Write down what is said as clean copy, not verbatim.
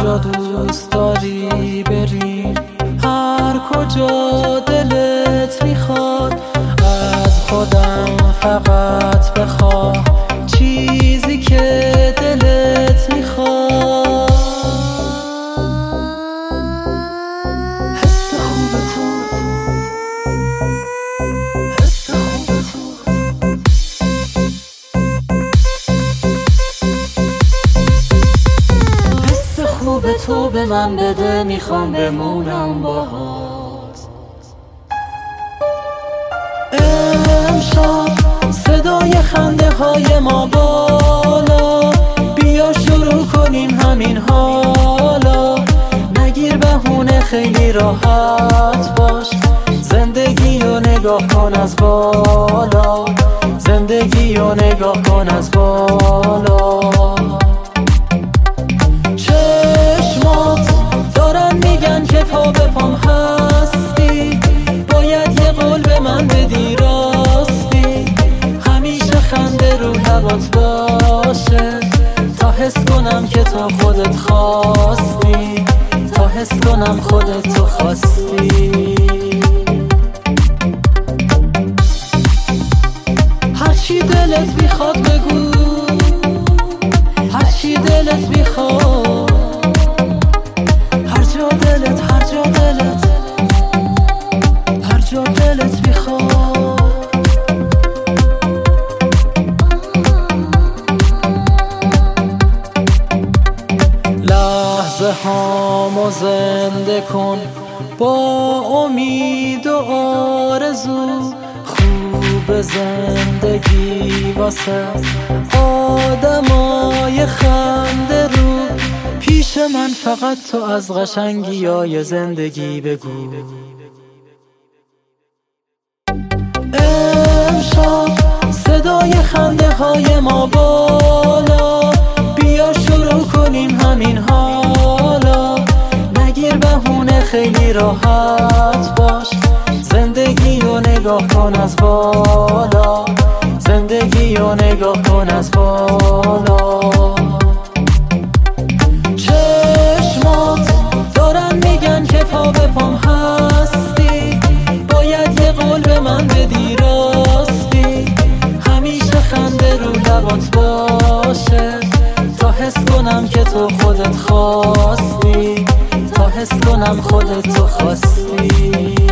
جا دوست داری بریم، هر کجا دلت میخواد، از خودم فقط بخواه چیزی که دلت میخواد. حس خوب تو، حس خوب تو، حس خوب تو به من بده، میخوام بمونم باهات. امشب صدای خنده های ما بالا، بیا شروع کنیم همین حالا، نگیر بهونه خیلی راحت باش، زندگی رو نگاه کن از بالا، زندگی رو نگاه کن از بالا. چشمات دارن میگن که پا به پام هستی، باید یه قول به من بدی راستی، همیشه خنده رو لبات باشه، تا حس کنم که تو خودت خواستی، تا حس کنم خودت تو خواستی. هرچی دلت میخواد بگو، هرچی دلت میخواد، هر جا دلت، هر جا دلت، هر جا دلت میخواد. لحظه هامو زنده کن با امید و آرزو، خوب زندگی واسه آدمای خنده رو، پیش من فقط تو از قشنگی های زندگی بگو. امشب صدای خنده های ما بالا، بیا شروع کنیم همین حالا، نگیر بهونه خیلی راحت باش، زندگی رو نگاه کن از بالا، زندگی رو نگاه کن از بالا. چشمات دارن میگن که پا به پام هستی، باید یه قول به من بدی راستی، همیشه خنده رو لبات باشه، تا حس کنم که تو خودت خواستی، تا حس کنم خودت تو خواستی.